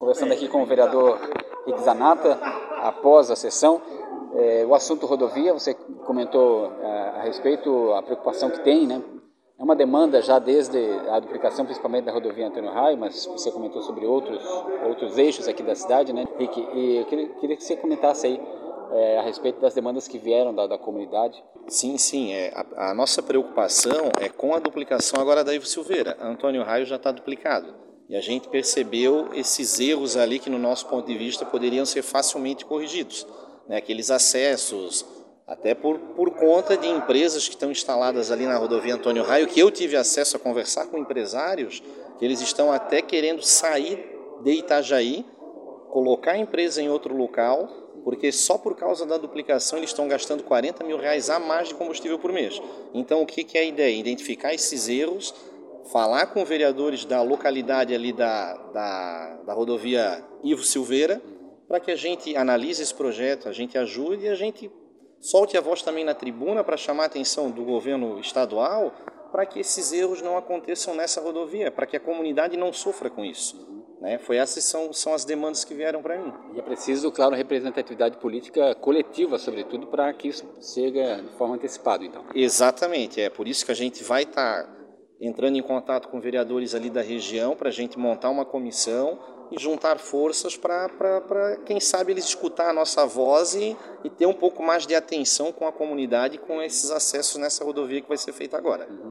conversando aqui com o vereador Rick Zanata, após a sessão. O assunto rodovia, você comentou a respeito, a preocupação que tem, né? É uma demanda já desde a duplicação, principalmente da rodovia Antônio Raio, mas você comentou sobre outros eixos aqui da cidade, né, Rick? E eu queria que você comentasse aí a respeito das demandas que vieram da comunidade. Sim. A nossa preocupação é com a duplicação agora da Ivo Silveira. Antônio Raio já está duplicado. E a gente percebeu esses erros ali que, no nosso ponto de vista, poderiam ser facilmente corrigidos. Né? Aqueles acessos, até por conta de empresas que estão instaladas ali na rodovia Antônio Raio, que eu tive acesso a conversar com empresários, que eles estão até querendo sair de Itajaí, colocar a empresa em outro local, porque só por causa da duplicação eles estão gastando R$40 mil a mais de combustível por mês. Então, o que é a ideia? Identificar esses erros, falar com vereadores da localidade ali da rodovia Ivo Silveira, para que a gente analise esse projeto, a gente ajude e a gente solte a voz também na tribuna para chamar a atenção do governo estadual para que esses erros não aconteçam nessa rodovia, para que a comunidade não sofra com isso. Né? Essas são as demandas que vieram para mim. E é preciso, claro, representatividade política coletiva, sobretudo, para que isso chegue de forma antecipada, então. Exatamente, é por isso que a gente vai estar entrando em contato com vereadores ali da região para a gente montar uma comissão e juntar forças para quem sabe, eles escutar a nossa voz e ter um pouco mais de atenção com a comunidade com esses acessos nessa rodovia que vai ser feita agora.